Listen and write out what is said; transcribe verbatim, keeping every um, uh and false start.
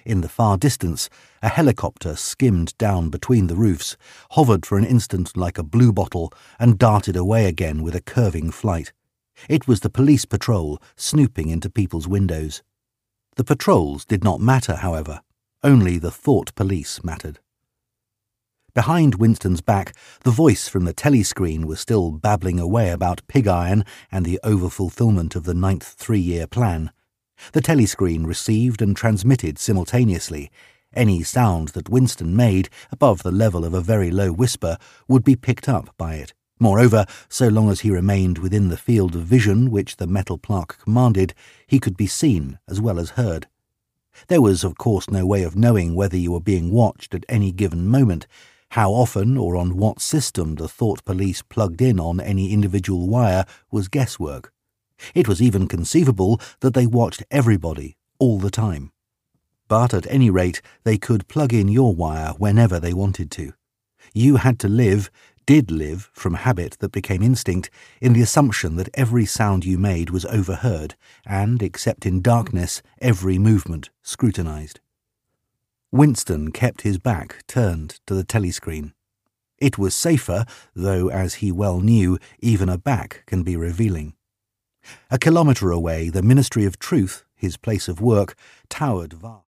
In the far distance, a helicopter skimmed down between the roofs, hovered for an instant like a bluebottle, and darted away again with a curving flight. It was the police patrol snooping into people's windows. The patrols did not matter, however. Only the thought police mattered. Behind Winston's back, the voice from the telescreen was still babbling away about pig iron and the overfulfillment of the ninth three-year plan. The telescreen received and transmitted simultaneously. Any sound that Winston made above the level of a very low whisper would be picked up by it. Moreover, so long as he remained within the field of vision which the metal plaque commanded, he could be seen as well as heard. There was, of course, no way of knowing whether you were being watched at any given moment. How often or on what system the thought police plugged in on any individual wire was guesswork. It was even conceivable that they watched everybody, all the time. But at any rate, they could plug in your wire whenever they wanted to. You had to live, did live, from habit that became instinct, in the assumption that every sound you made was overheard, and, except in darkness, every movement scrutinized. Winston kept his back turned to the telescreen. It was safer, though, as he well knew, even a back can be revealing. A kilometre away, the Ministry of Truth, his place of work, towered vast.